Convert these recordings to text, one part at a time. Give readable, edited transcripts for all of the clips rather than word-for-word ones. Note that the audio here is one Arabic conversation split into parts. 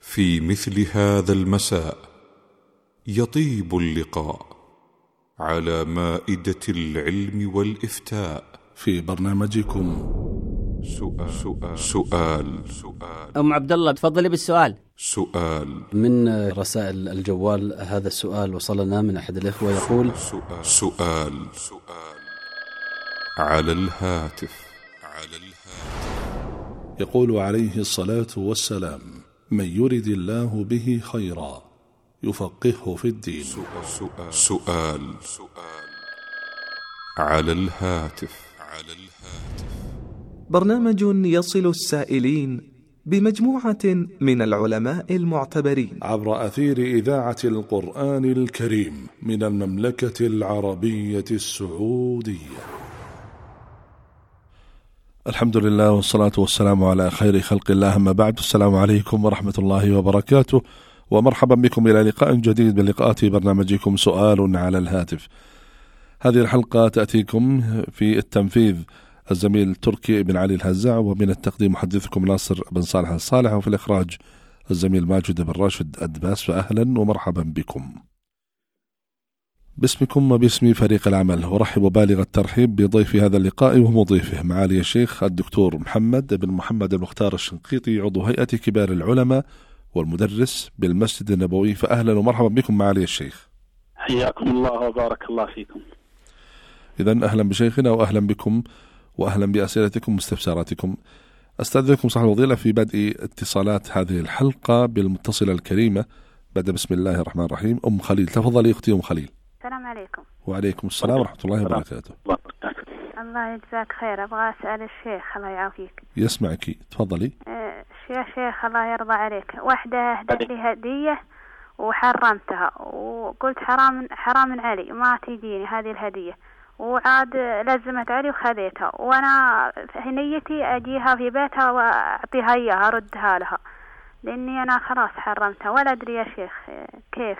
في مثل هذا المساء يطيب اللقاء على مائدة العلم والإفتاء في برنامجكم سؤال. أم عبد الله تفضلي بالسؤال. سؤال من رسائل الجوال. هذا السؤال وصلنا من أحد الإخوة يقول: سؤال على الهاتف. يقول عليه الصلاة والسلام: من يرد الله به خيرا يفقهه في الدين. سؤال على الهاتف. برنامج يصل السائلين بمجموعة من العلماء المعتبرين عبر أثير إذاعة القرآن الكريم من المملكة العربية السعودية. الحمد لله والصلاة والسلام على خير خلق الله، أما بعد. السلام عليكم ورحمة الله وبركاته، ومرحبا بكم إلى لقاء جديد من لقاءات برنامجكم سؤال على الهاتف. هذه الحلقة تأتيكم في التنفيذ الزميل تركي بن علي الهزاع، ومن التقديم محدثكم ناصر بن صالح الصالح، وفي الإخراج الزميل ماجد بن راشد أدباس. فأهلا ومرحبا بكم باسمكم وباسم فريق العمل. ورحب بالغ الترحيب بضيف هذا اللقاء ومضيفه معالي الشيخ الدكتور محمد بن محمد المختار الشنقيطي، عضو هيئة كبار العلماء والمدرس بالمسجد النبوي. فأهلا ومرحبا بكم معالي الشيخ. حياكم الله وبارك الله فيكم. إذن أهلا بشيخنا وأهلا بكم وأهلا بأسئلتكم واستفساراتكم. أستأذنكم صاحب الفضيلة في بدء اتصالات هذه الحلقة بالمتصلة الكريمة. بدأ بسم الله الرحمن الرحيم. أم خليل، تفضلي أختي أم خليل. السلام عليكم. وعليكم السلام ورحمة الله وبركاته. الله يجزاك خير. أبغى أسأل الشيخ الله يعافيك. يسمعك، تفضلي. يا شيخ الله يرضى عليك، واحدة أهدت لي هدية وحرمتها وقلت حرام علي ما تجيني هذه الهدية، وعاد لزمت علي وخذيتها، وأنا في نيتي أجيها في بيتها وأعطيها إياها أردها لها، لأني أنا خلاص حرمتها ولا أدري يا شيخ كيف.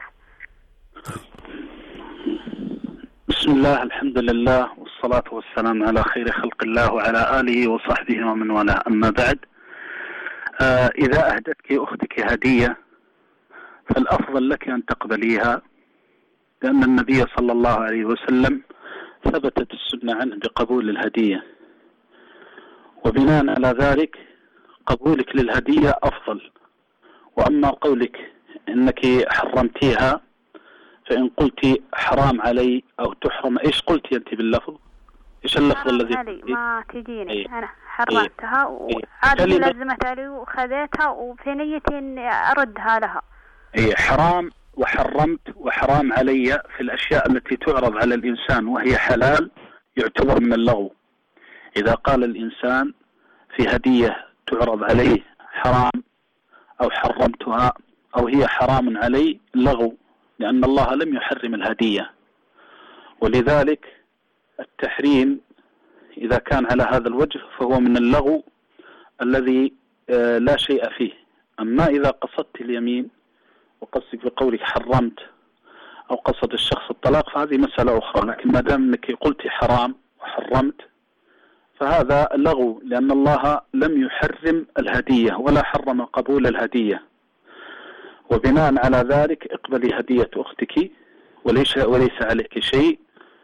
بسم الله، الحمد لله والصلاة والسلام على خير خلق الله وعلى آله وصحبه ومن والاه، أما بعد. إذا أهدتك أختك هدية فالأفضل لك أن تقبليها، لأن النبي صلى الله عليه وسلم ثبتت السنة عنه بقبول الهدية، وبناء على ذلك قبولك للهدية أفضل. وأما قولك إنك حرمتيها، فإن قلت حرام علي أو تحرم، إيش قلتي أنت باللفظ؟ إيش اللفظ الذي علي ما تجيني؟ أنا حرمتها وعاد لزمت علي وخذيتها وفي نيتي إني أردها لها. حرام وحرمت وحرام علي في الأشياء التي تعرض على الإنسان وهي حلال يعتبر من اللغو. إذا قال الإنسان في هدية تعرض عليه حرام أو حرمتها أو هي حرام علي، لغو، لأن الله لم يحرم الهدية. ولذلك التحريم إذا كان على هذا الوجه فهو من اللغو الذي لا شيء فيه. أما إذا قصدت اليمين وقصدك بقولك حرمت أو قصد الشخص الطلاق فهذه مسألة أخرى، لكن ما دام أنك قلت حرام وحرمت فهذا لغو، لأن الله لم يحرم الهدية ولا حرم قبول الهدية. وبناء على ذلك اقبلي هدية أختك وليس عليك شيء،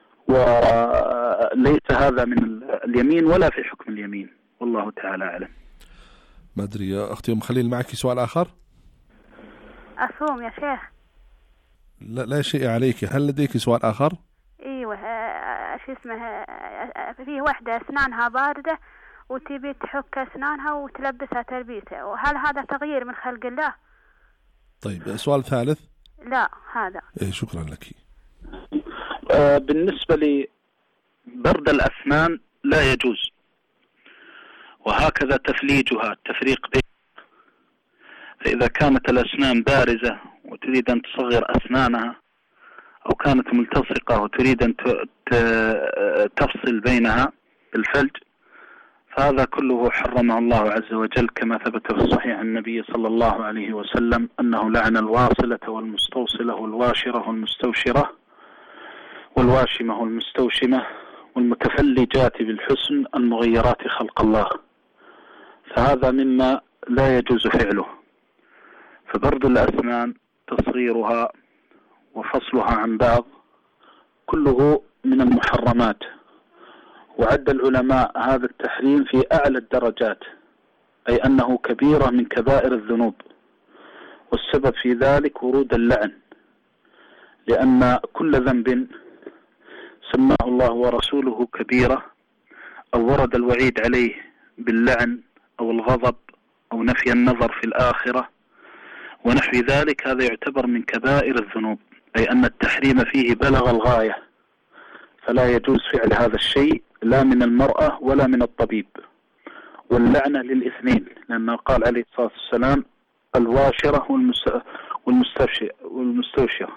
وليس هذا من اليمين ولا في حكم اليمين، والله تعالى أعلم. ما أدري يا أختي أم خليل، معك سؤال آخر؟ أصوم يا شيخ. لا شيء عليك. هل لديك سؤال آخر؟ ايوه، شو اسمه، فيه واحدة اسنانها باردة وتبي تحك اسنانها وتلبسها تلبيسة، وهل هذا تغيير من خلق الله؟ طيب، سؤال ثالث. لا هذا. شكرا لك. بالنسبة لبرد الأسنان لا يجوز، وهكذا تفليجها، التفريق بين. فإذا كانت الأسنان بارزة وتريد أن تصغر أسنانها، أو كانت ملتصقة وتريد أن تفصل بينها بالفلج، فهذا كله حرمه الله عز وجل، كما ثبت في الصحيح عن النبي صلى الله عليه وسلم أنه لعن الواصلة والمستوصلة والواشرة والمستوشرة والواشمة والمستوشمة والمتفلجات بالحسن المغيرات خلق الله، فهذا مما لا يجوز فعله. فبرد الأسنان تصغيرها وفصلها عن بعض كله من المحرمات، وعد العلماء هذا التحريم في أعلى الدرجات، أي أنه كبيرة من كبائر الذنوب، والسبب في ذلك ورود اللعن، لأن كل ذنب سماه الله ورسوله كبيرة أو ورد الوعيد عليه باللعن أو الغضب أو نفي النظر في الآخرة ونحو ذلك، هذا يعتبر من كبائر الذنوب، أي أن التحريم فيه بلغ الغاية، فلا يجوز فعل هذا الشيء لا من المرأة ولا من الطبيب. واللعنة للاثنين، لأنه قال عليه الصلاة والسلام الواشرة والمستوشرة،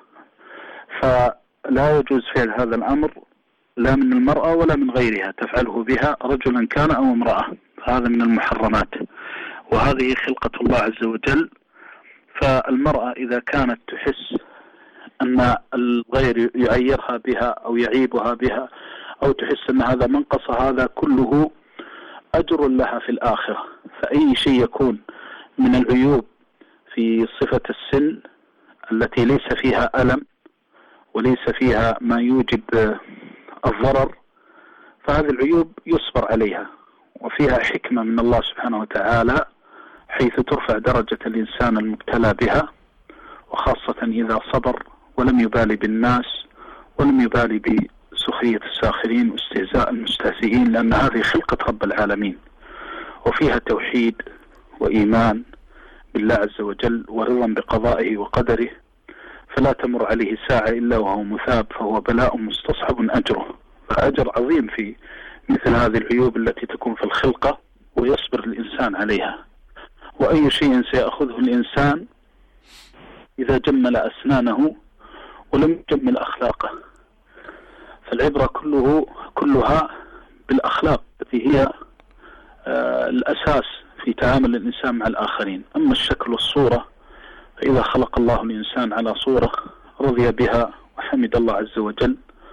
فلا يجوز فعل هذا الأمر لا من المرأة ولا من غيرها، تفعله بها رجلا كان أو امرأة، هذا من المحرمات، وهذه خلقة الله عز وجل. فالمرأة إذا كانت تحس أن الغير يعيرها بها أو يعيبها بها أو تحس أن هذا منقص، هذا كله أجر لها في الآخرة. فأي شيء يكون من العيوب في صفة السن التي ليس فيها ألم وليس فيها ما يوجب الضرر، فهذه العيوب يصبر عليها، وفيها حكمة من الله سبحانه وتعالى حيث ترفع درجة الإنسان المبتلى بها، وخاصة إذا صبر ولم يبالي بالناس ولم يبالي بسخرية الساخرين واستهزاء المستهزئين، لأن هذه خلقة رب العالمين، وفيها توحيد وإيمان بالله عز وجل ورضا بقضائه وقدره، فلا تمر عليه ساعة إلا وهو مثاب، فهو بلاء مستصحب أجره، فأجر عظيم في مثل هذه العيوب التي تكون في الخلقة ويصبر الإنسان عليها. وأي شيء سيأخذه الإنسان إذا جمل أسنانه ولم يجمل أخلاقه، فالعبرة كلها بالأخلاق التي هي الأساس في تعامل الإنسان مع الآخرين. أما الشكل والصورة فإذا خلق الله الإنسان على صورة رضي بها وحمد الله عز وجل،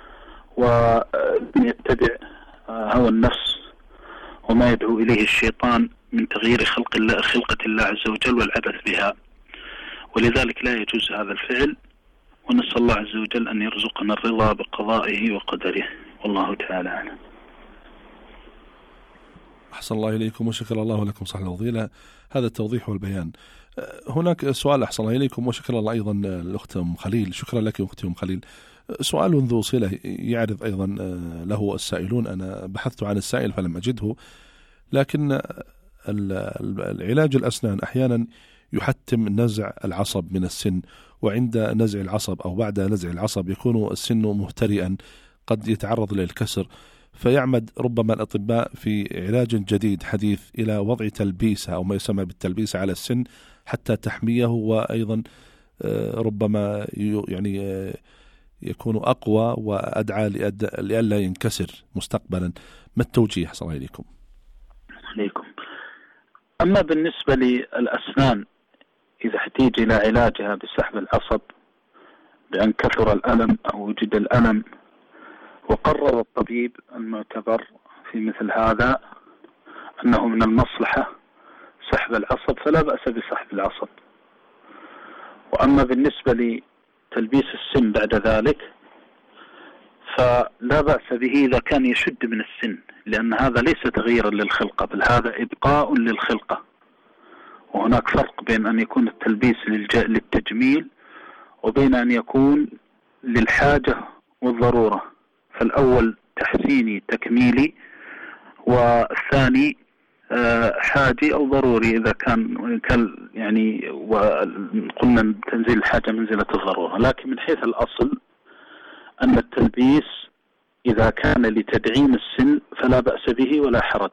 ومن يتبع هوى النفس وما يدعو إليه الشيطان من تغيير خلقة الله عز وجل والعبث بها، ولذلك لا يجوز هذا الفعل، ونسأل الله عز وجل أن يرزقنا الرضا بقضائه وقدره، والله تعالى أعلم. أحسن الله إليكم وشكر الله لكم صاحب الفضيلة هذا التوضيح والبيان. هناك سؤال أحسن الله إليكم وشكر الله أيضا الأخت أم خليل، شكرا لك أختي أم خليل. سؤال ذو صلة يعرض أيضا له السائلون، أنا بحثت عن السائل فلم أجده، لكن العلاج الأسنان أحيانا يحتم نزع العصب من السن، وعند نزع العصب أو بعد نزع العصب يكون السن مهترئا قد يتعرض للكسر، فيعمد ربما الأطباء في علاج جديد حديث إلى وضع تلبيسة أو ما يسمى بالتلبيسة على السن حتى تحميه، وأيضا ربما يعني يكون أقوى وأدعى لئلا ينكسر مستقبلا. ما التوجيه أحسن الله إليكم؟ أما بالنسبة للأسنان إذا احتيج إلى علاجها بسحب العصب بأن كثر الألم أو وجد الألم وقرر الطبيب المعتبر في مثل هذا أنه من المصلحة سحب العصب فلا بأس بسحب العصب. وأما بالنسبة لتلبيس السن بعد ذلك فلا بأس به إذا كان يشد من السن، لأن هذا ليس تغييرا للخلقة بل هذا إبقاء للخلقة، وهناك فرق بين أن يكون التلبيس للتجميل وبين أن يكون للحاجة والضرورة، فالأول تحسيني تكميلي والثاني حاجي أو ضروري إذا كان يعني وقلنا تنزيل الحاجة منزلة الضرورة. لكن من حيث الأصل أن التلبيس إذا كان لتدعيم السن فلا بأس به ولا حرج،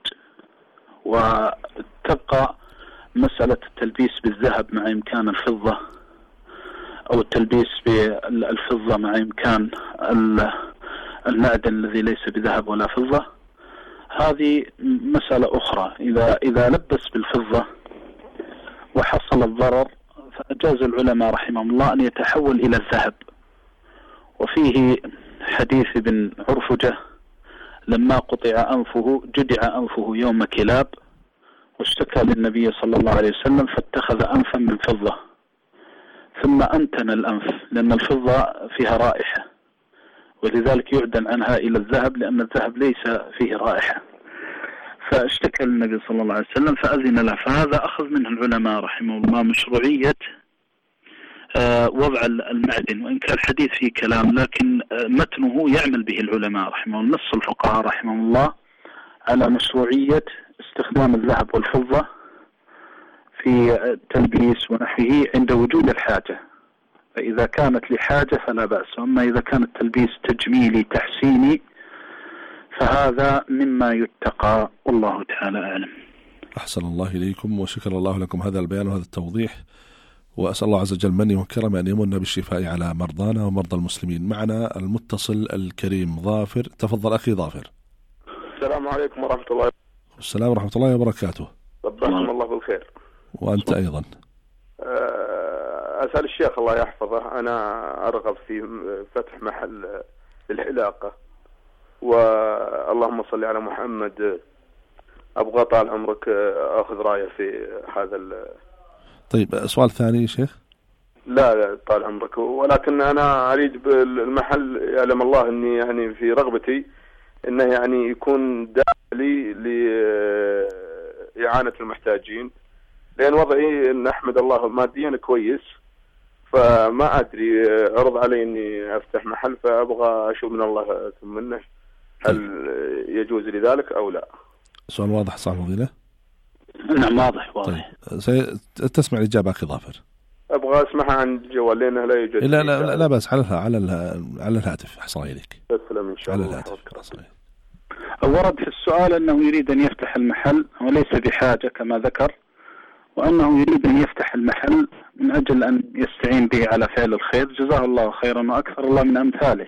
وتبقى مسألة التلبيس بالذهب مع إمكان الفضة أو التلبيس بالفضة مع إمكان المعدن الذي ليس بذهب ولا فضة، هذه مسألة أخرى. إذا لبس بالفضة وحصل الضرر فأجاز العلماء رحمهم الله أن يتحول إلى الذهب. وفيه حديث ابن عرفجة لما قطع أنفه جدع أنفه يوم كلاب واشتكى للنبي صلى الله عليه وسلم فاتخذ أنفا من فضة ثم أنتن الأنف، لأن الفضة فيها رائحة، ولذلك يعدل عنها إلى الذهب، لأن الذهب ليس فيه رائحة. فاشتكى النبي صلى الله عليه وسلم فأذن له. فهذا أخذ منه العلماء رحمه الله مشروعية وضع المعدن، وإن كان الحديث فيه كلام لكن متنه يعمل به العلماء رحمه الله، نص الفقهاء رحمه الله على مشروعية استخدام الذهب والفضة في التلبيس ونحوه عند وجود الحاجة. فإذا كانت لحاجة فلا بأس، أما إذا كان التلبيس تجميلي تحسيني فهذا مما يتقى، والله تعالى أعلم. أحسن الله إليكم وشكر الله لكم هذا البيان وهذا التوضيح، وأسأل الله عز وجل مني وكرم أن يمن بالشفاء على مرضانا ومرضى المسلمين. معنا المتصل الكريم ظافر. تفضل أخي ظافر. السلام عليكم ورحمة الله. السلام ورحمة الله وبركاته. ربكم الله بالخير. وأنت أيضا. أسأل الشيخ الله يحفظه، أنا أرغب في فتح محل للحلاقة، واللهم صل على محمد، أبغى طال عمرك أخذ رأيه في هذا طيب سؤال ثاني يا شيخ. لا طال عمرك، ولكن أنا أريد بالمحل يعلم الله أني يعني في رغبتي أنه يعني يكون داعي لإعانة المحتاجين، لأن وضعي أن أحمد الله ماديا كويس، فما أدري عرض علي أني أفتح محل، فأبغى أشوف من الله ثم منه هل يجوز لذلك أو لا. سؤال واضح صاحب فضيلة؟ نعم واضح. طيب تسمع الإجابة أخي ظافر؟ أبغى أسمعها عن الجوال لأنه لا يوجد. لا بس على الهاتف. أحسن إليك. السلام إن شاء الله. على الهاتف. ورد في السؤال أنه يريد أن يفتح المحل وليس بحاجة كما ذكر، وأنه يريد أن يفتح المحل من أجل أن يستعين به على فعل الخير، جزاه الله خيرا وأكثر الله من أمثاله.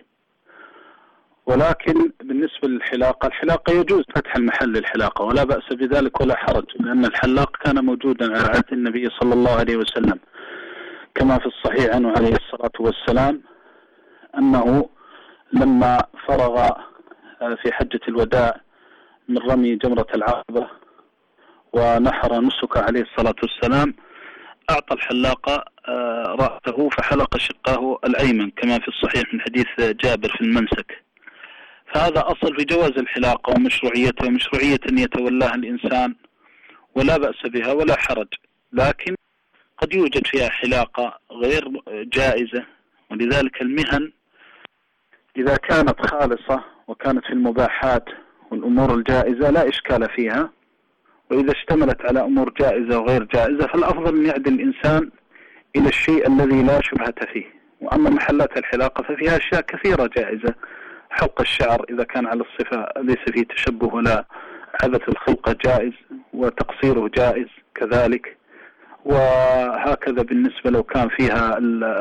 ولكن بالنسبة للحلاقة، الحلاقة يجوز فتح المحل للحلاقة ولا بأس بذلك ولا حرج، لأن الحلاق كان موجودا على عهد النبي صلى الله عليه وسلم، كما في الصحيح عنه عليه الصلاة والسلام أنه لما فرغ في حجة الوداع من رمي جمرة العقبة ونحر نسك عليه الصلاة والسلام، أعطى الحلاق رأسه فحلق شقه الأيمن، كما في الصحيح من حديث جابر في المنسك. فهذا أصل في جواز الحلاقة ومشروعيتها، ومشروعية أن يتولاها الإنسان ولا بأس بها ولا حرج، لكن قد يوجد فيها حلاقة غير جائزة، ولذلك المهن إذا كانت خالصة وكانت في المباحات والأمور الجائزة لا إشكال فيها، وإذا اشتملت على أمور جائزة وغير جائزة فالأفضل أن يعدل الإنسان إلى الشيء الذي لا شبهة فيه. وأما محلات الحلاقة ففيها أشياء كثيرة جائزة، حلق الشعر إذا كان على الصفة ليس فيه تشبه ولا عبث الخلقة جائز، وتقصيره جائز كذلك، وهكذا بالنسبة لو كان فيها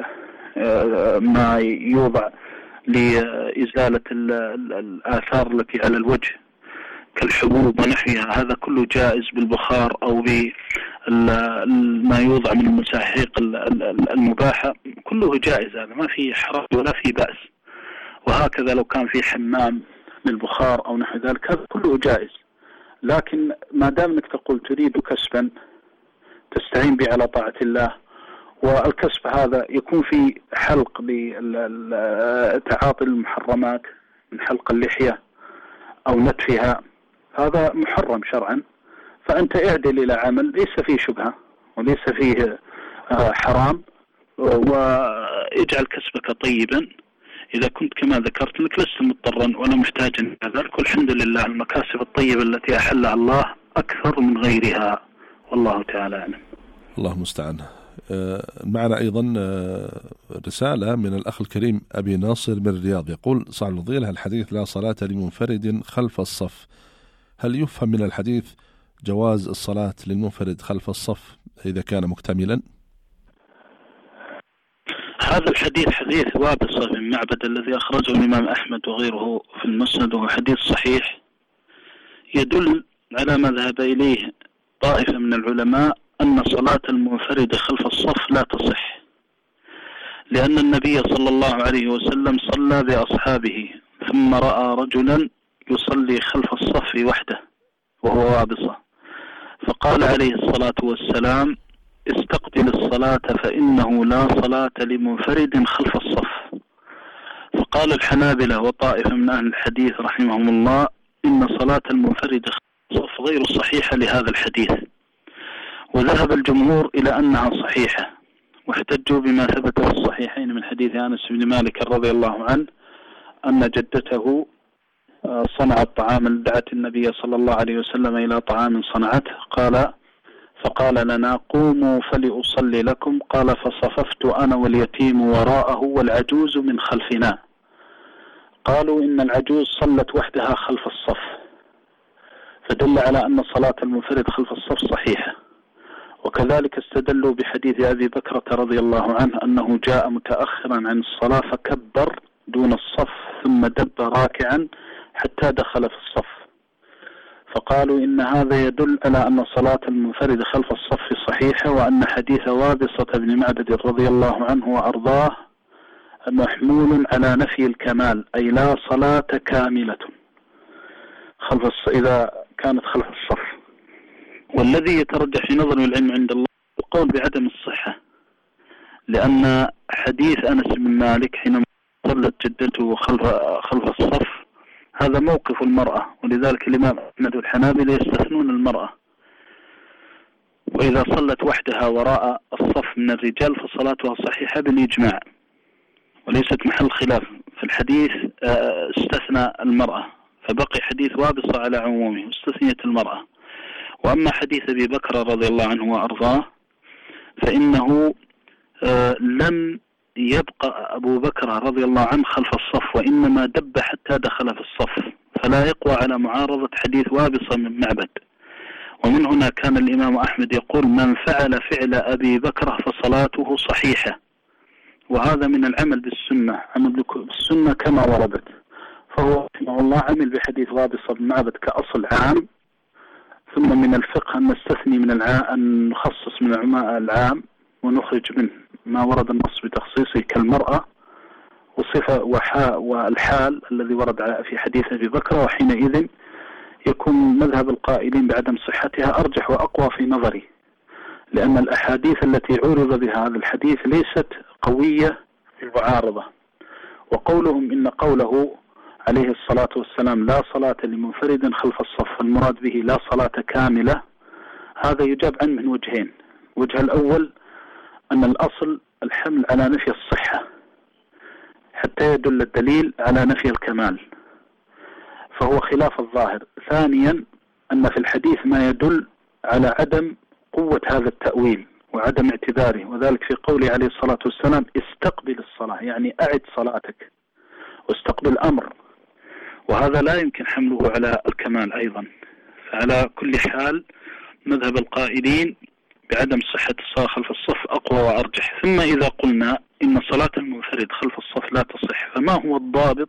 ما يوضع لإزالة الآثار التي على الوجه كالحبوب ونحوها، هذا كله جائز بالبخار أو بما يوضع من المساحيق المباحة، كله جائز، هذا ما فيه حرج ولا فيه بأس. وهكذا لو كان في حمام للبخار أو نحو ذلك هذا كله جائز. لكن ما دام انك تقول تريد كسبا تستعين به على طاعة الله، والكسب هذا يكون في حلق لتعاطي المحرمات من حلق اللحية أو نتفها، هذا محرم شرعا، فأنت اعدل إلى عمل ليس فيه شبهة وليس فيه حرام، واجعل كسبك طيبا. إذا كنت كما ذكرت لك لست مضطرا ولا محتاجا إلى ذلك، والحمد لله المكاسب الطيبة التي أحلها الله أكثر من غيرها، والله تعالى أعلم. الله المستعان. معنا أيضا رسالة من الأخ الكريم أبي ناصر من الرياض، يقول: صاحب الفضيلة الحديث لا صلاة لمنفرد خلف الصف، هل يفهم من الحديث جواز الصلاة للمنفرد خلف الصف إذا كان مكتملا؟ هذا الحديث حديث وابصة بن معبد الذي أخرجه الإمام أحمد وغيره في المسند، وهو حديث صحيح يدل على ما ذهب إليه طائفة من العلماء أن صلاة المنفرد خلف الصف لا تصح، لأن النبي صلى الله عليه وسلم صلى بأصحابه ثم رأى رجلا يصلي خلف الصف وحده وهو وابصة، فقال عليه الصلاة والسلام: استقبل الصلاة فإنه لا صلاة لمنفرد خلف الصف. فقال الحنابلة وطائفة من أهل الحديث رحمهم الله إن صلاة المنفرد خلف الصف غير صحيحة لهذا الحديث، وذهب الجمهور إلى أنها صحيحة، واحتجوا بما ثبت في الصحيحين من حديث أنس بن مالك رضي الله عنه أن جدته صنعت طعاما، دعت النبي صلى الله عليه وسلم إلى طعام صنعته، فقال لنا قوموا فلأصلي لكم، قال فصففت أنا واليتيم وراءه والعجوز من خلفنا. قالوا إن العجوز صلت وحدها خلف الصف، فدل على أن صلاة المنفرد خلف الصف صحيحة. وكذلك استدلوا بحديث أبي بكرة رضي الله عنه أنه جاء متأخرا عن الصلاة فكبر دون الصف ثم دب راكعا حتى دخل في الصف، فقالوا إن هذا يدل على أن صلاة المنفرد خلف الصف صحيحة، وأن حديث وابصة بن معبد رضي الله عنه وأرضاه محمول على نفي الكمال، أي لا صلاة كاملة إذا كانت خلف الصف. والذي يترجح في نظر العلم عند الله القول بعدم الصحة، لأن حديث أنس بن مالك حينما صلت جدته خلف الصف هذا موقف المرأة، ولذلك الإمام أحمد والحنابلة يستثنون المرأة، وإذا صلت وحدها وراء الصف من الرجال فصلاتها صحيحة بالإجماع وليست محل خلاف. في الحديث استثنى المرأة، فبقي حديث وابصة على عمومه واستثنيت المرأة. وأما حديث أبي بكر رضي الله عنه وأرضاه فإنه لم يبقى أبو بكر رضي الله عنه خلف الصف، وإنما دب حتى دخل في الصف، فلا يقوى على معارضة حديث وابصة من معبد. ومن هنا كان الإمام أحمد يقول من فعل فعل أبي بكر فصلاته صحيحة، وهذا من العمل بالسنة، عمل بالسنة كما وردت. فهو رحمه الله عمل بحديث وابصة بن معبد كأصل عام، ثم من الفقه أن نستثني من أن نخصص من العام ونخرج منه ما ورد النص بتخصيصه كالمرأة وصفة والحال الذي ورد في حديث أبي بكر، وحينئذ يكون مذهب القائلين بعدم صحتها أرجح وأقوى في نظري، لأن الأحاديث التي عرض بها هذا الحديث ليست قوية في المعارضة. وقولهم إن قوله عليه الصلاة والسلام لا صلاة لمنفرد خلف الصف المراد به لا صلاة كاملة، هذا يجاب عنه من وجهين. الوجه الأول أن الأصل الحمل على نفي الصحة حتى يدل الدليل على نفي الكمال، فهو خلاف الظاهر. ثانيا أن في الحديث ما يدل على عدم قوة هذا التأويل وعدم اعتباره، وذلك في قوله عليه الصلاة والسلام استقبل الصلاة، يعني أعد صلاتك، واستقبل أمر، وهذا لا يمكن حمله على الكمال أيضا. فعلى كل حال مذهب القائلين بعدم صحة الصلاة خلف الصف أقوى وأرجح. ثم إذا قلنا إن صلاة المنفرد خلف الصف لا تصح، فما هو الضابط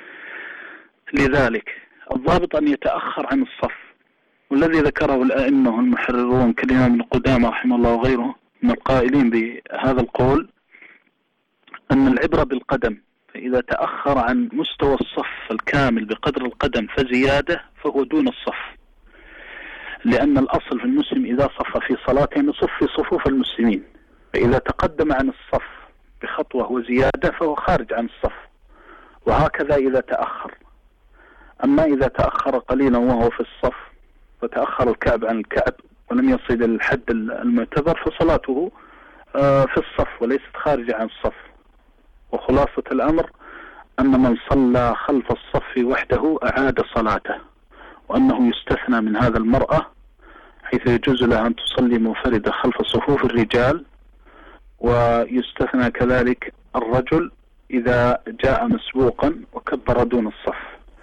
لذلك؟ الضابط أن يتأخر عن الصف، والذي ذكره الأئمة المحررون كالإمام ابن قدامة رحمه الله وغيره من القائلين بهذا القول أن العبرة بالقدم، فإذا تأخر عن مستوى الصف الكامل بقدر القدم فزيادة فهو دون الصف، لأن الأصل في المسلم إذا صف في صلاته يصف في صفوف المسلمين، فإذا تقدم عن الصف بخطوة وزيادة فهو خارج عن الصف، وهكذا إذا تأخر. أما إذا تأخر قليلا وهو في الصف وتأخر الكعب عن الكعب ولم يصل إلى الحد المعتبر فصلاته في الصف وليست خارجة عن الصف. وخلاصة الأمر أن من صلى خلف الصف وحده أعاد صلاته، وأنه يستثنى من هذا المرأة حيث يجوز لها أن تصلي منفردة خلف صفوف الرجال، ويستثنى كذلك الرجل إذا جاء مسبوقا وكبر دون الصف.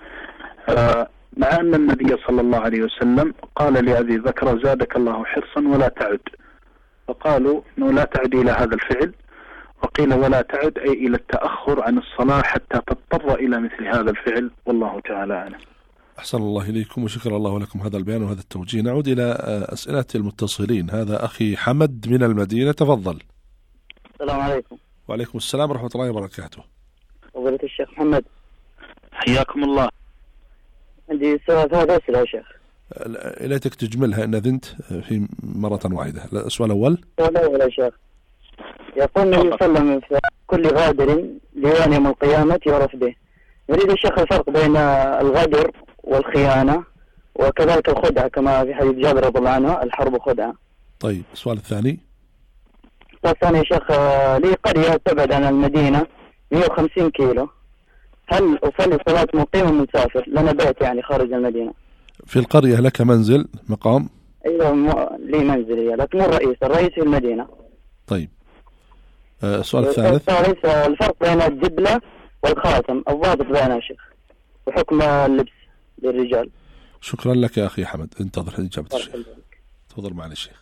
مع أن النبي صلى الله عليه وسلم قال لأبي بكر زادك الله حرصا ولا تعد، فقالوا أنه لا تعد إلى هذا الفعل، وقيل ولا تعد أي إلى التأخر عن الصلاة حتى تضطر إلى مثل هذا الفعل، والله تعالى أعلم. أحسن الله إليكم وشكر الله لكم هذا البيان وهذا التوجيه. نعود إلى أسئلة المتصلين. هذا أخي حمد من المدينة، تفضل. السلام عليكم. وعليكم السلام ورحمة الله وبركاته. فضيلة الشيخ محمد، حياكم الله. عندي سؤال، 3 أسئلة يا شيخ. ليتك تجملها إن أذنت في مرة واحدة. السؤال الأول. يا شيخ، يقول النبي صلى الله عليه وسلم في كل غادر ديوان يوم القيامة يعرف به. يريد الشيخ الفرق بين الغدر والخيانة وكذلك الخدعة كما في حديث جابر رضي الله عنه الحرب خدعة. طيب السؤال الثاني. السؤال الثاني يا شيخ، لي قرية تبعد عن المدينة 150 كيلو، هل أصلي صلاة مقيم ومسافر؟ لنا بيت يعني خارج المدينة. في القرية لك منزل مقام؟ أيوة لي منزل هي، لكن مو الرئيس في المدينة. طيب السؤال الثالث. الفرق بين الدبلة والخاتم الضابط بينها شيخ وحكم اللبس للرجال. شكرا لك يا أخي حمد، انتظر إجابة الشيخ. تفضل معنا الشيخ.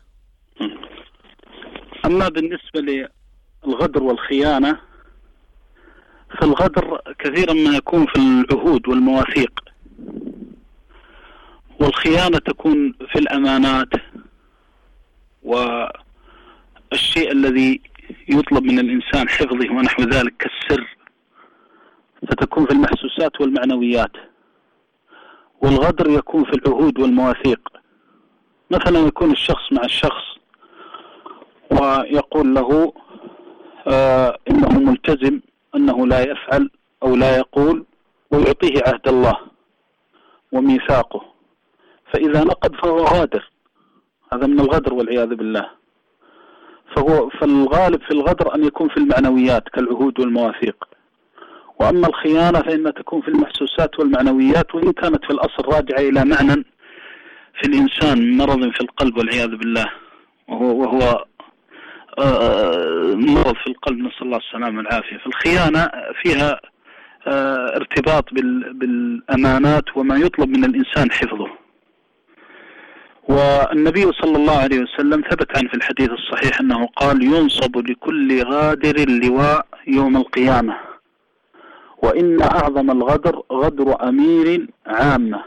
أما بالنسبة للغدر والخيانة، فالغدر كثيرا ما يكون في العهود والمواثيق، والخيانة تكون في الأمانات والشيء الذي يطلب من الإنسان حفظه ونحو ذلك كالسر، فتكون في المحسوسات والمعنويات. والغدر يكون في العهود والمواثيق، مثلا يكون الشخص مع الشخص ويقول له إنه ملتزم أنه لا يفعل أو لا يقول، ويعطيه عهد الله وميثاقه، فإذا نقض فهو غادر. هذا من الغدر والعياذ بالله. فالغالب في الغدر أن يكون في المعنويات كالعهود والمواثيق. وأما الخيانة فإنها تكون في المحسوسات والمعنويات، وإن كانت في الأصل راجعة إلى معنى في الإنسان، مرض في القلب والعياذ بالله، وهو مرض في القلب، نسأل الله السلامة والعافية. فالخيانة فيها ارتباط بالأمانات وما يطلب من الإنسان حفظه. والنبي صلى الله عليه وسلم ثبت عنه في الحديث الصحيح أنه قال: ينصب لكل غادر لواء يوم القيامة، وإن أعظم الغدر غدر أمير عامة.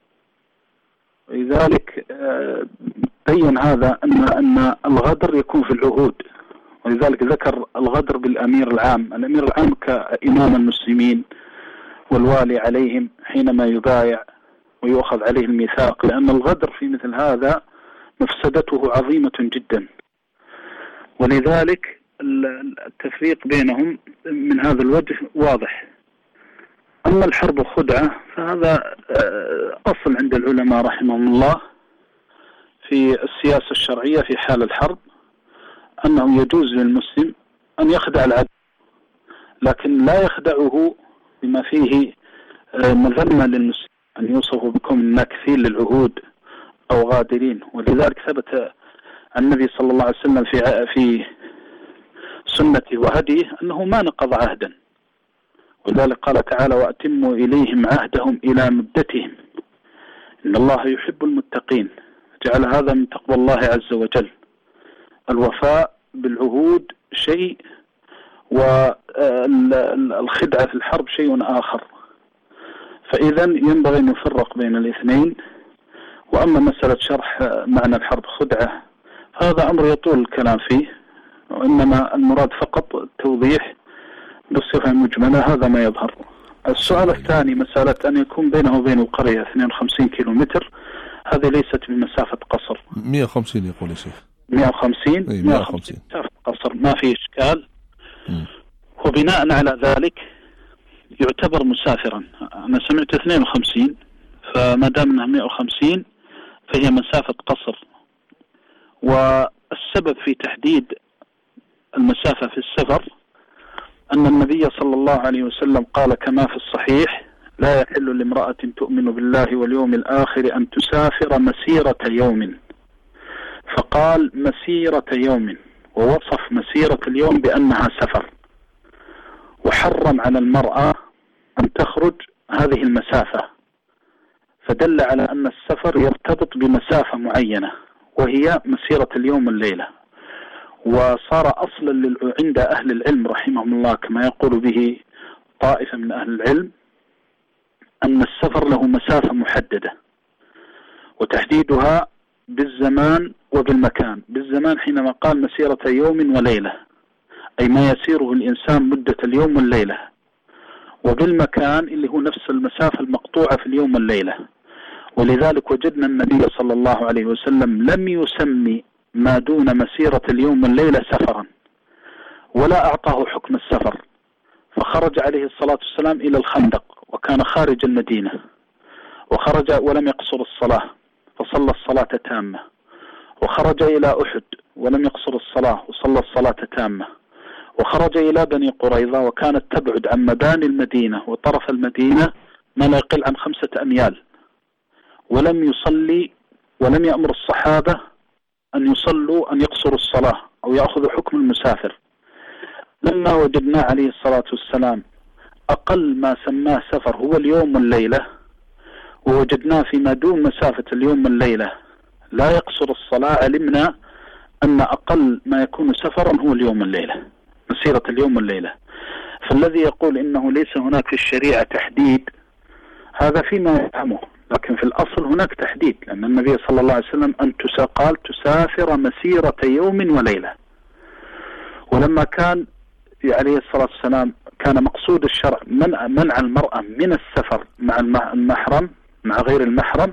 لذلك بين هذا أن الغدر يكون في العهود، ولذلك ذكر الغدر بالأمير العام. الأمير العام كإمام المسلمين والوالي عليهم حينما يبايع ويؤخذ عليه الميثاق، لأن الغدر في مثل هذا مفسدته عظيمة جدا. ولذلك التفريق بينهم من هذا الوجه واضح. أما الحرب خدعة فهذا أصل عند العلماء رحمهم الله في السياسة الشرعية في حال الحرب، أنه يجوز للمسلم أن يخدع العدو، لكن لا يخدعه بما فيه مذمة للمسلم، أن يوصفوا بكم ناكثين للعهود أو غادرين. ولذلك ثبت عن النبي صلى الله عليه وسلم في سنته وهديه أنه ما نقض عهدا، ولذلك قال تعالى: وأتموا إليهم عهدهم إلى مدتهم إن الله يحب المتقين. جعل هذا من تقوى الله عز وجل. الوفاء بالعهود شيء، والخدعة في الحرب شيء آخر، فإذا ينبغي أن نفرق بين الاثنين. وأما مسألة شرح معنى الحرب خدعة هذا أمر يطول الكلام فيه، وإنما المراد فقط التوضيح بصفة مجملة، هذا ما يظهر. السؤال الثاني مسألة أن يكون بينه وبين القرية 52 كيلومتر، هذه ليست بمسافة قصر. 150 يقول يا شيخ. 150 150 مسافة قصر، ما في إشكال. وبناء على ذلك يعتبر مسافرا. أنا سمعت 52، فما دام أنها 150 فهي مسافة قصر. والسبب في تحديد المسافة في السفر أن النبي صلى الله عليه وسلم قال كما في الصحيح: لا يحل لامرأة تؤمن بالله واليوم الآخر أن تسافر مسيرة يوم. فقال مسيرة يوم، ووصف مسيرة اليوم بأنها سفر، وحرم على المرأة أن تخرج هذه المسافة، فدل على أن السفر يرتبط بمسافة معينة وهي مسيرة اليوم والليلة. وصار أصلا عند أهل العلم رحمهم الله كما يقول به طائفة من أهل العلم أن السفر له مسافة محددة، وتحديدها بالزمان وبالمكان. بالزمان حينما قال مسيرة يوم وليلة، أي ما يسيره الإنسان مدة اليوم والليلة، وبالمكان اللي هو نفس المسافة المقطوعة في اليوم والليلة. ولذلك وجدنا النبي صلى الله عليه وسلم لم يسمي ما دون مسيرة اليوم والليلة سفرا، ولا أعطاه حكم السفر، فخرج عليه الصلاة والسلام إلى الخندق وكان خارج المدينة، وخرج ولم يقصر الصلاة فصلى الصلاة تامة، وخرج إلى أحد ولم يقصر الصلاة وصلى الصلاة تامة، وخرج إلى بني قريظة وكانت تبعد عن مباني المدينة وطرف المدينة ما لا يقل عن 5 أميال، ولم يصلي ولم يأمر الصحابة أن يصلوا أن يقصروا الصلاة أو يأخذوا حكم المسافر. لما وجدنا عليه الصلاة والسلام أقل ما سماه سفر هو اليوم والليلة، ووجدناه فيما دون مسافة اليوم والليلة لا يقصر الصلاة، علمنا أن أقل ما يكون سفرا هو اليوم والليلة، مسيرة اليوم والليلة. فالذي يقول إنه ليس هناك في الشريعة تحديد هذا فيما يفهمه، لكن في الأصل هناك تحديد، لأن النبي صلى الله عليه وسلم قال تسافر مسيرة يوم وليلة. ولما كان عليه الصلاة والسلام كان مقصود الشرع منع المرأة من السفر مع المحرم مع غير المحرم،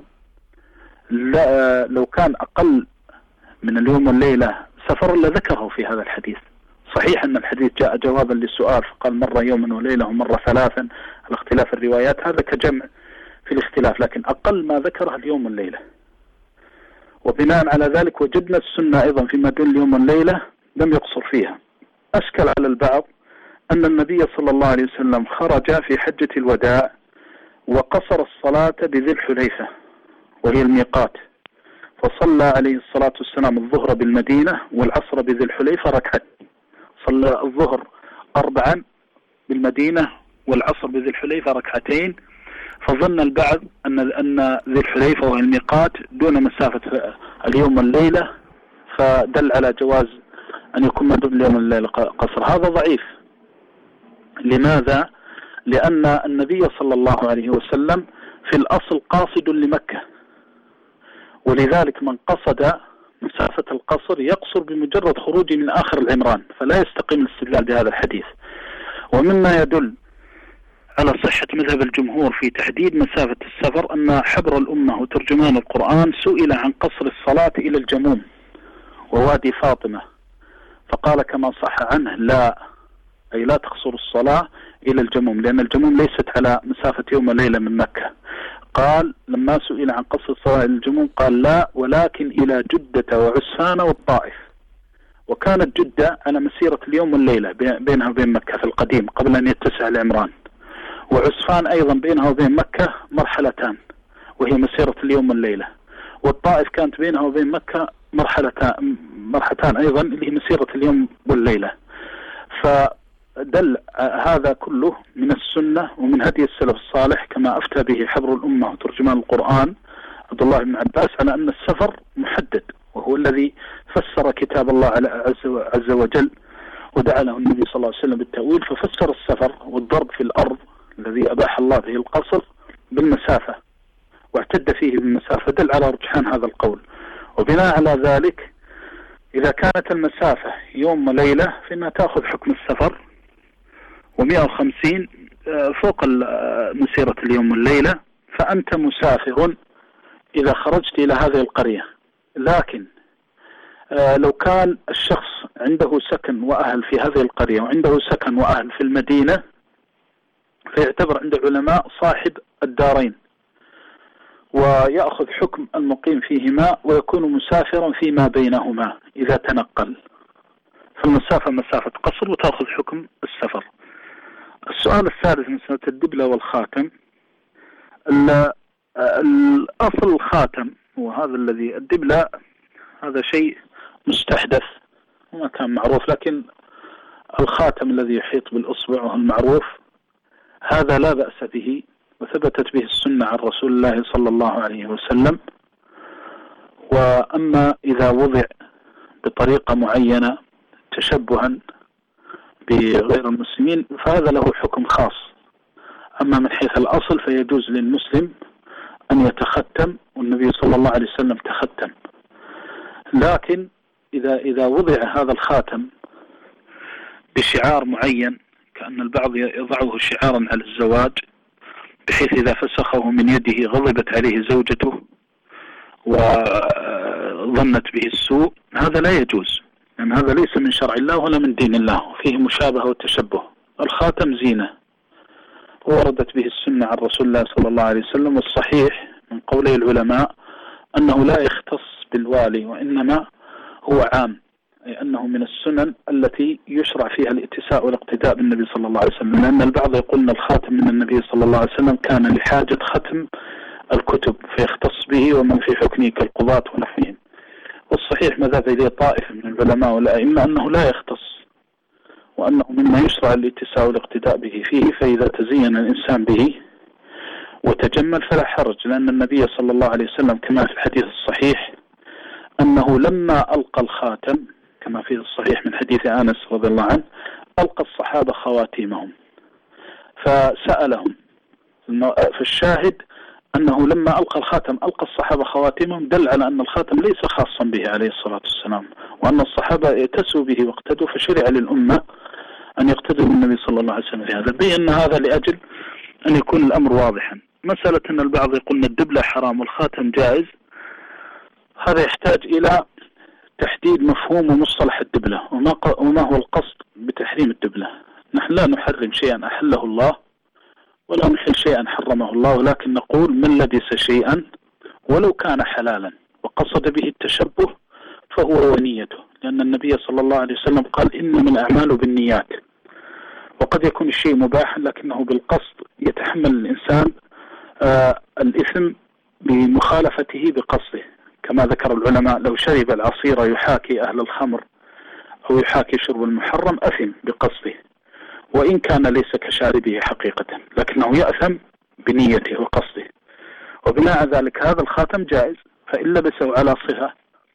لو كان أقل من اليوم والليلة سفر لذكره في هذا الحديث. صحيح أن الحديث جاء جوابا للسؤال فقال مرة يوما وليلة ومرة 3 على اختلاف الروايات، هذا كجمع في الاختلاف، لكن أقل ما ذكره اليوم والليلة. وبناء على ذلك وجدنا السنة أيضا فيما دون اليوم والليلة لم يقصر فيها. أشكل على البعض أن النبي صلى الله عليه وسلم خرج في حجة الوداع وقصر الصلاة بذي الحليفة وهي الميقات، فصلى عليه الصلاة والسلام الظهر بالمدينة والعصر بذي الحليفة ركعتين، صلى الظهر 4 بالمدينة والعصر بذي الحليفة ركعتين، فظن البعض أن ذي الحليفة وهي الميقات دون مسافة اليوم والليلة، فدل على جواز أن يكون ما دون اليوم والليلة قصر. هذا ضعيف. لماذا؟ لأن النبي صلى الله عليه وسلم في الأصل قاصد لمكة، ولذلك من قصد مسافة القصر يقصر بمجرد خروجه من آخر العمران، فلا يستقيم الاستدلال بهذا الحديث. ومما يدل على صحة مذهب الجمهور في تحديد مسافة السفر أن حبر الأمة وترجمان القرآن سئل عن قصر الصلاة إلى الجموم ووادي فاطمة، فقال كما صح عنه لا، أي لا تقصر الصلاة إلى الجموم، لأن الجموم ليست على مسافة يوم وليلة من مكة. قال لما سئل عن قصر الصلاة إلى الجموم قال لا، ولكن إلى جدة وعسفان والطائف. وكانت جدة على مسيرة اليوم والليلة بينها وبين مكة في القديم قبل أن يتسع العمران، وعسفان أيضا بينها وبين مكة مرحلتان وهي مسيرة اليوم والليلة، والطائف كانت بينها وبين مكة مرحلتان أيضا اللي هي مسيرة اليوم والليلة. فدل هذا كله من السنة ومن هدي السلف الصالح كما أفتى به حبر الأمة وترجمان القرآن عبد الله بن عباس على أن السفر محدد، وهو الذي فسر كتاب الله عز وجل ودعا له النبي صلى الله عليه وسلم بالتأويل، ففسر السفر والضرب في الأرض الذي أباح الله به القصر بالمسافة واعتد فيه بالمسافة، دل على رجحان هذا القول. وبناء على ذلك إذا كانت المسافة يوم وليلة فإنها تأخذ حكم السفر، و150 فوق مسيرة اليوم والليلة، فأنت مسافر إذا خرجت إلى هذه القرية. لكن لو كان الشخص عنده سكن وأهل في هذه القرية وعنده سكن وأهل في المدينة فيعتبر عند العلماء صاحب الدارين، ويأخذ حكم المقيم فيهما ويكون مسافرا فيما بينهما إذا تنقل، فالمسافة مسافة قصر وتأخذ حكم السفر. السؤال الثالث مسألة الدبلة والخاتم. الأصل الخاتم وهذا الذي الدبلة هذا شيء مستحدث وما كان معروف، لكن الخاتم الذي يحيط بالأصبع وهو المعروف هذا لا بأس به، وثبتت به السنة عن رسول الله صلى الله عليه وسلم. وأما إذا وضع بطريقة معينة تشبها بغير المسلمين فهذا له حكم خاص. أما من حيث الأصل فيجوز للمسلم أن يتختم، والنبي صلى الله عليه وسلم تختم. لكن إذا وضع هذا الخاتم بشعار معين كأن البعض يضعه شعارا على الزواج بحيث إذا فسخه من يده غضبت عليه زوجته وظنت به السوء، هذا لا يجوز، لأن هذا ليس من شرع الله ولا من دين الله، فيه مشابهة وتشبه. الخاتم زينة وردت به السنة عن رسول الله صلى الله عليه وسلم، والصحيح من قولي العلماء أنه لا يختص بالوالي وإنما هو عام، أي أنه من السنن التي يشرع فيها الاتساء والاقتداء بالنبي صلى الله عليه وسلم، لأن البعض يقول أن الخاتم من النبي صلى الله عليه وسلم كان لحاجة ختم الكتب فيختص به ومن في حكمه كالقضاة ونحوهم. والصحيح ما ذهب إليه طائفة من العلماء والأئمة أنه لا يختص، وأنه مما يشرع الاتساء والاقتداء به فيه، فإذا تزين الإنسان به وتجمل فلا حرج، لأن النبي صلى الله عليه وسلم كما في الحديث الصحيح أنه لما ألقى الخاتم كما في الصحيح من حديث أنس رضي الله عنه ألقى الصحابة خواتيمهم فسألهم، فالشاهد أنه لما ألقى الخاتم ألقى الصحابة خواتيمهم، دل على أن الخاتم ليس خاصا به عليه الصلاة والسلام، وأن الصحابة ائتسوا به واقتدوا، فشرع للأمة أن يقتدوا بالنبي صلى الله عليه وسلم في هذا. بأن هذا لأجل أن يكون الأمر واضحا. مسألة أن البعض يقول أن الدبلة حرام والخاتم جائز، هذا يحتاج إلى تحديد مفهوم ومصطلح الدبلة وما هو القصد بتحريم الدبلة. نحن لا نحرم شيئا أحله الله ولا نحل شيئا حرمه الله، ولكن نقول من لبس شيئا ولو كان حلالا وقصد به التشبه فهو ونيته، لأن النبي صلى الله عليه وسلم قال إنما الأعمال بالنيات، وقد يكون الشيء مباحا لكنه بالقصد يتحمل الإنسان الإثم بمخالفته بقصده، كما ذكر العلماء لو شرب العصير يحاكي أهل الخمر أو يحاكي شرب المحرم أثم بقصده، وإن كان ليس كشاربه حقيقة، لكنه يأثم بنيته وقصده. وبناء ذلك هذا الخاتم جائز، فإن لبسه على صفة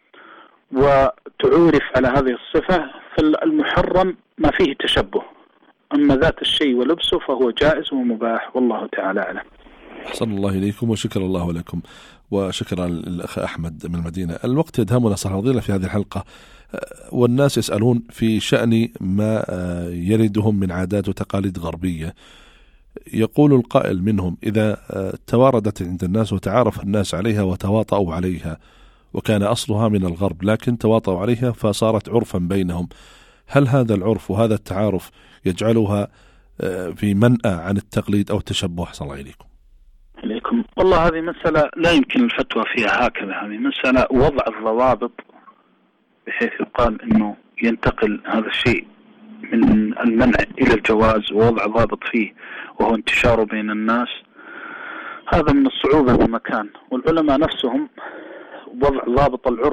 وتعورف على هذه الصفة فالمحرم ما فيه تشبه، أما ذات الشيء ولبسه فهو جائز ومباح، والله تعالى أعلم. أحسن الله إليكم وشكر الله لكم، وشكرا للأخ أحمد من المدينة. الوقت يدهمنا صراحة فضيلة في هذه الحلقة، والناس يسألون في شأن ما يردهم من عادات وتقاليد غربية. يقول القائل منهم إذا تواردت عند الناس وتعارف الناس عليها وتواطؤوا عليها، وكان أصلها من الغرب لكن تواطؤوا عليها فصارت عرفا بينهم، هل هذا العرف وهذا التعارف يجعلها في منأى عن التقليد أو التشبه؟ أحسن الله إليكم. والله هذه مسألة لا يمكن الفتوى فيها هكذا، هذه مسألة وضع الضوابط بحيث يقال أنه ينتقل هذا الشيء من المنع إلى الجواز ووضع ضابط فيه وهو انتشاره بين الناس، هذا من الصعوبة بمكان. والعلماء نفسهم وضع ضابط العرف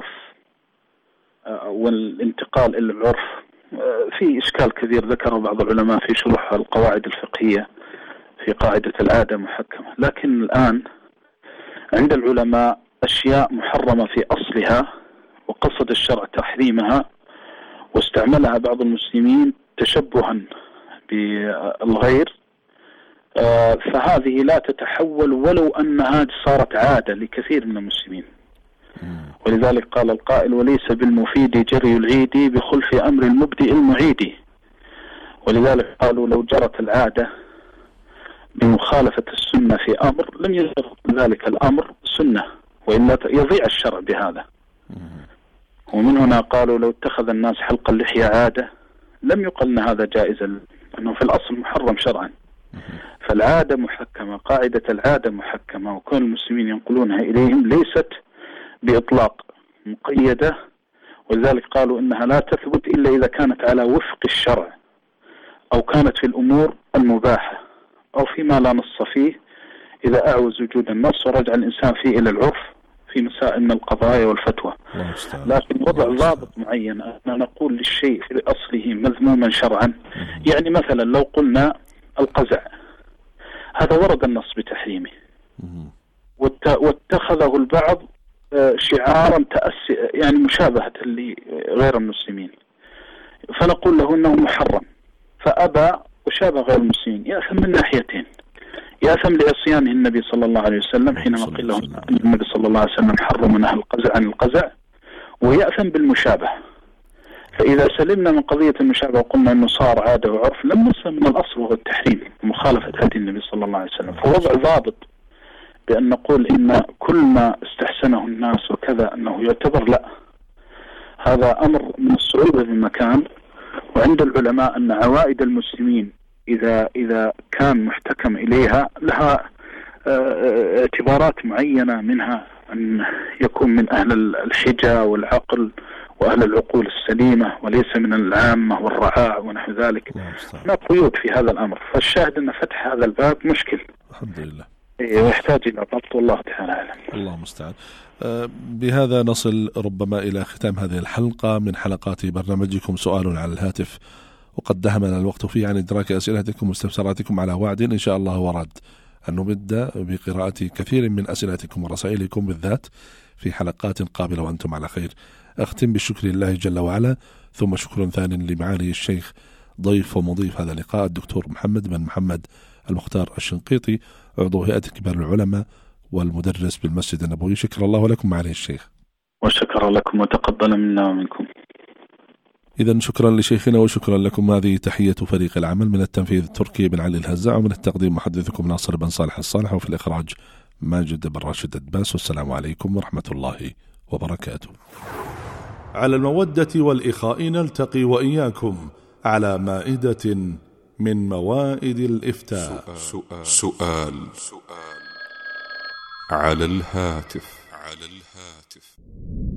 والانتقال إلى العرف في إشكال كبير ذكره بعض العلماء في شرح القواعد الفقهية في قاعدة العادة محكمة، لكن الآن عند العلماء أشياء محرمة في أصلها وقصد الشرع تحريمها واستعملها بعض المسلمين تشبها بالغير، فهذه لا تتحول ولو أنها صارت عادة لكثير من المسلمين. ولذلك قال القائل وليس بالمفيد جري العيد بخلف أمر المبدئ المعيد، ولذلك قالوا لو جرت العادة بمخالفة السنة في أمر لم يصير ذلك الأمر سنة، وإلا يضيع الشرع بهذا. ومن هنا قالوا لو اتخذ الناس حلق اللحية عادة لم يقل أن هذا جائزا، لأنه في الأصل محرم شرعا. فالعادة محكمة، قاعدة العادة محكمة، وكل المسلمين ينقلونها إليهم ليست بإطلاق مقيدة، ولذلك قالوا إنها لا تثبت إلا إذا كانت على وفق الشرع أو كانت في الأمور المباحة أو فيما لا نص فيه، إذا أعوز وجود النص ورجع الإنسان فيه إلى العرف في مسائل من القضايا والفتوى. لكن وضع ضابط معين أن نقول للشيء في أصله مذموما شرعا، يعني مثلا لو قلنا القزع هذا ورد النص بتحريمه واتخذه البعض شعارا يعني مشابهة لغير المسلمين، فنقول له أنه محرم فأبى وشابه غير المسلمين، يأثم من ناحيتين، يأثم لعصيانه النبي صلى الله عليه وسلم حينما قيل له النبي صلى الله عليه وسلم حرم نهى القزع عن القزع، ويأثم بالمشابهة. فإذا سلمنا من قضية المشابهة وقلنا أنه صار عادة وعرف، لم نسلم من الأصل وهو التحريم ومخالفة هدي النبي صلى الله عليه وسلم. فوضع ضابط بأن نقول إن كل ما استحسنه الناس وكذا أنه يعتبر، لا، هذا أمر من الصعوبة بمكان. وعند العلماء أن عوائد المسلمين إذا كان محتكم إليها لها اعتبارات معينة، منها أن يكون من أهل الحجة والعقل وأهل العقول السليمة وليس من العامة والرعاع ونحو ذلك. هناك قيود في هذا الأمر، فالشاهد أن فتح هذا الباب مشكل الحمد لله ويحتاج إلى ضبط، والله تعالى أعلم. الله المستعان. بهذا نصل ربما إلى ختام هذه الحلقة من حلقات برنامجكم سؤال على الهاتف، وقد دهمنا الوقت فيه عن إدراك أسئلتكم واستفساراتكم، على وعد إن شاء الله ورد أن نبدأ بقراءة كثير من أسئلتكم ورسائلكم بالذات في حلقات قابلة وأنتم على خير. أختم بالشكر لله جل وعلا، ثم شكر ثاني لمعالي الشيخ ضيف ومضيف هذا اللقاء الدكتور محمد بن محمد المختار الشنقيطي، عضو هيئة كبار العلماء والمدرس بالمسجد النبوي. شكر الله لكم معالي الشيخ. وشكرا لكم وتقبل منا ومنكم. إذن شكرا لشيخنا وشكرا لكم. هذه تحية فريق العمل من التنفيذ تركي بن علي الهزاع، ومن التقديم محدثكم ناصر بن صالح الصالح، وفي الإخراج ماجد بن راشد الدباس. والسلام عليكم ورحمة الله وبركاته. على المودة والإخاء نلتقي وإياكم على مائدة من موائد الإفتاء. سؤال على الهاتف.